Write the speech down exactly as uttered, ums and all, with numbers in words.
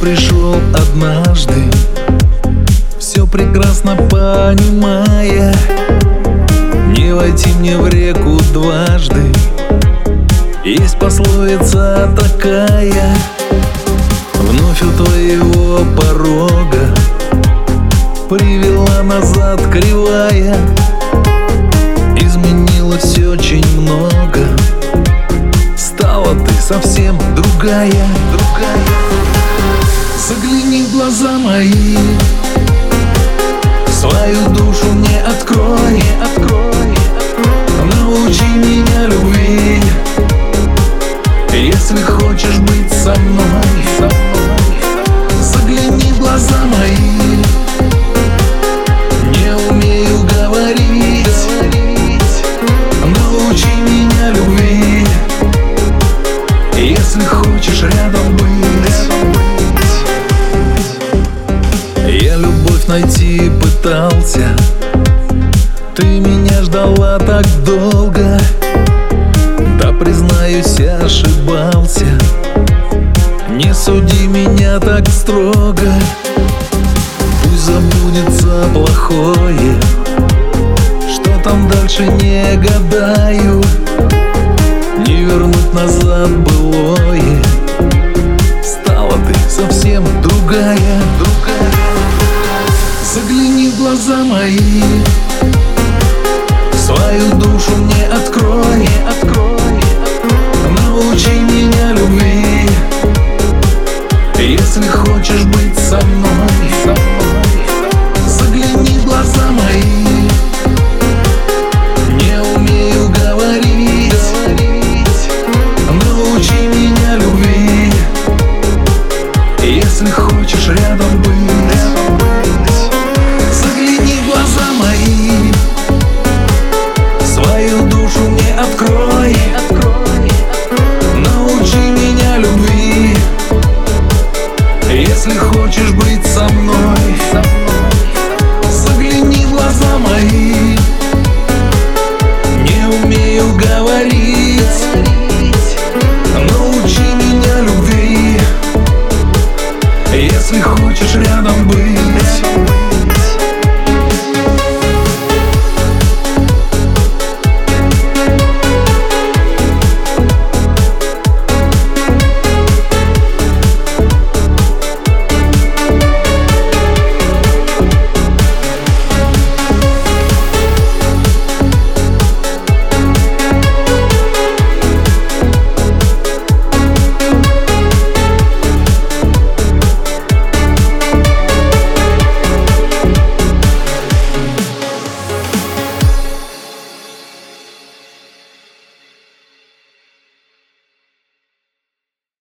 пришел однажды, все прекрасно понимая, не войти мне в реку дважды. Есть пословица такая: вновь у твоего порога привела назад кривая. Изменилось все очень много, стала ты совсем другая, другая. Загляни в глаза мои, свою душу мне открой, открой. Научи меня любви, если хочешь быть со мной, со мной. Загляни в глаза мои, не умею говорить, научи меня любви, если хочешь рядом быть. Я любовь найти пытался, ты меня ждала так долго. Да, признаюсь, ошибался, не суди меня так строго. Пусть забудется плохое, что там дальше не гадаю. Не вернуть назад былое, стала ты совсем другая, другая. Загляни в глаза мои, свою душу мне открой.